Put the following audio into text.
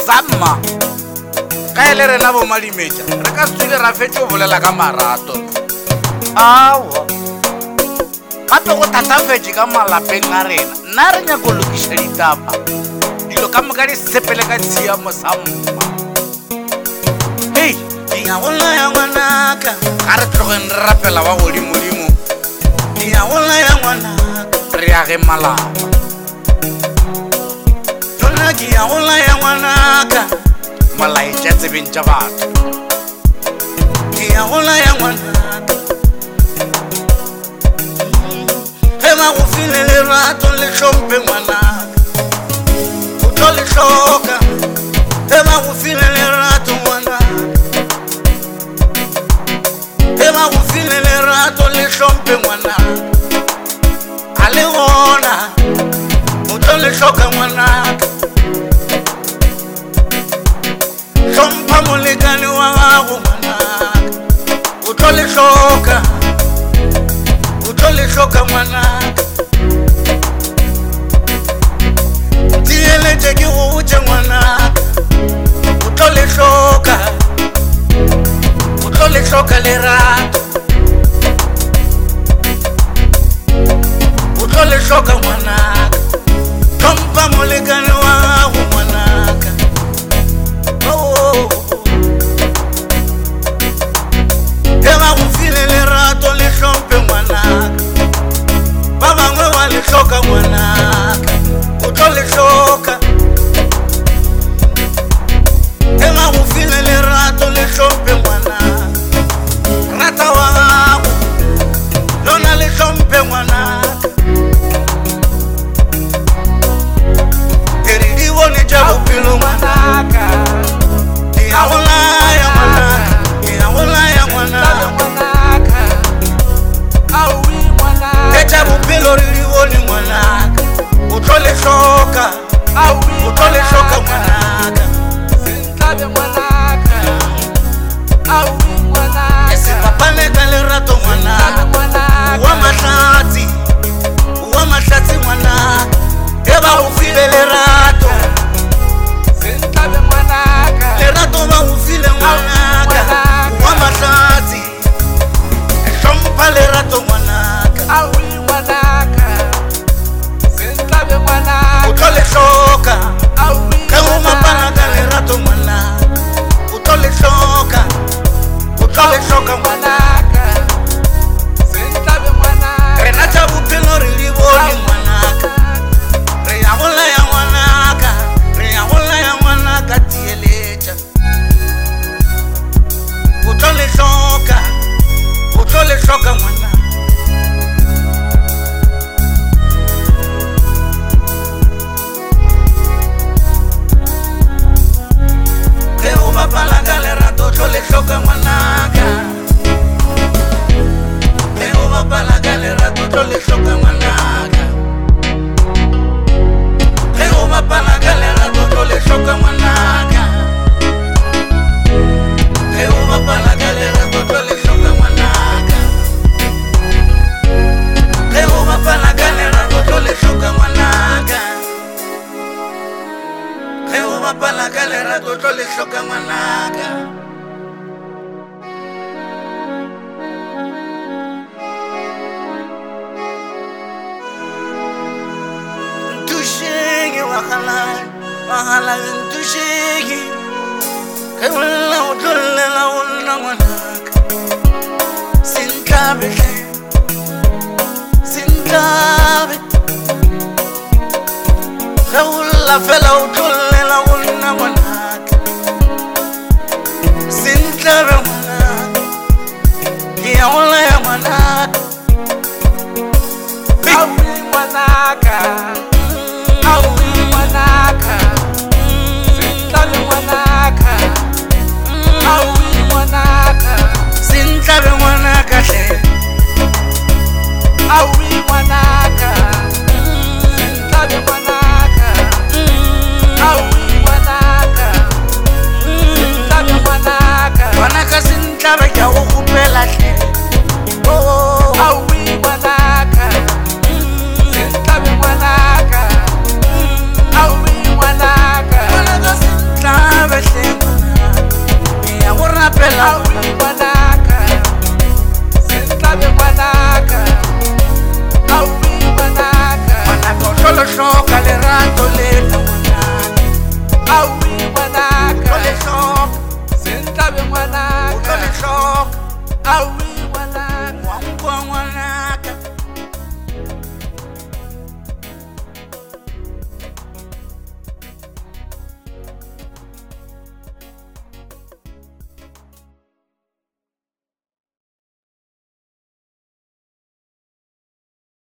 Samma ka ele rena bo madimetša re ka setswile ra fetse go bolela ka marato awa gape go thatafetse ka malapeng a rena nna re nyako lokiša ditaba dilo ka moka di sepele ka tshiamo sa mma hei Diagola ya ngwanaka ga re tlogeng re rapela wa godimodimo Diagola ya ngwanaka re age malapa Tona diagola ya ngwanaka malaetša tsebeng tša batho Diagola ya ngwanaka Ge ba go file lerato le hlompe ngwanaka O tlo le hloka Ge ba go file lerato ngwanaka Ge ba go file lerato le hlompe ngwanaka A le gona O tlo le hloka ngwanaka Hlompha molekane wa gago ngwanaka O tlo le hloka O tlo le hloka ngwanaka Dieletse ke go botse ngwanaka O tlo le hloka O tlo le hloka lerato O tlo le hloka ngwanaka Hlompha molekane wa gago ngwanaka Eba go file lerato le hlompe ngwanaka Ba bangwe wa le hloka ngwanaka O tlo le hloka Eba go file lerato le hlompe ngwanaka Rata wa gago Lona le hlompe ngwanaka Eri di bone tša bophelo ngwanaka Diagola ya ngwanaka Diagola ya ngwanaka Tša bophelo re di bone ngwanaka O tlo le hloka O tlo le hloka ngwanaka E se papane ka lerato ngwanaka Wa mahlatsi ngwanaka E ba go file lerato Lerato ba go file ngwanaka Wa mahlatsi E hlompha lerato ngwanaka O tlo le hloka Ge o mapana ka lerato ngwanaka O tlo le hloka O tlo le hloka ngwanaka Rena tša bophelo re di bone ngwanaka Re ya gola ya ngwanaka Re ya gola ya ngwanaka Tieletša O tlo le hloka O tlo le hloka ngwanaka Ge o bapala ka lerato O tlo le hloka ngwanaka Ge o bapala ka lerato O tlo le hloka ngwanaka Ge o bapala ka lerato O tlo le hloka ngwanaka Ge o bapala ka lerato O tlo le hloka ngwanaka Ge o bapala ka lerato O tlo le hloka ngwanaka Ge o bapala ka lerato O tlo le hloka ngwanaka Ntušege wahala ntušege Ge bolela o tlo llela go nna ngwanaka Sentlabe Sentlabe Ge bolela fela o tlo llela go nna ngwanaka Sentlabe ngwanaka Ke ya gola ya ngwanaka Awi ngwanaka Awi ngwanaka Sentlabe ngwanaka Awi ngwanaka Sentlabe ngwanaka hle Awi ngwanaka Sentlabe ngwanaka Awi ngwanaka Sentlabe ngwanaka Ngwanaka Sentlabe ke a go kgopela hle fela awi ngwanaka sentlabe ngwanaka awi ngwanaka ngwanaka o tlo le hloka lerato lena ngwanaka awi ngwanaka o tlo le hloka sentlabe o tlo ngwanaka le hloka awi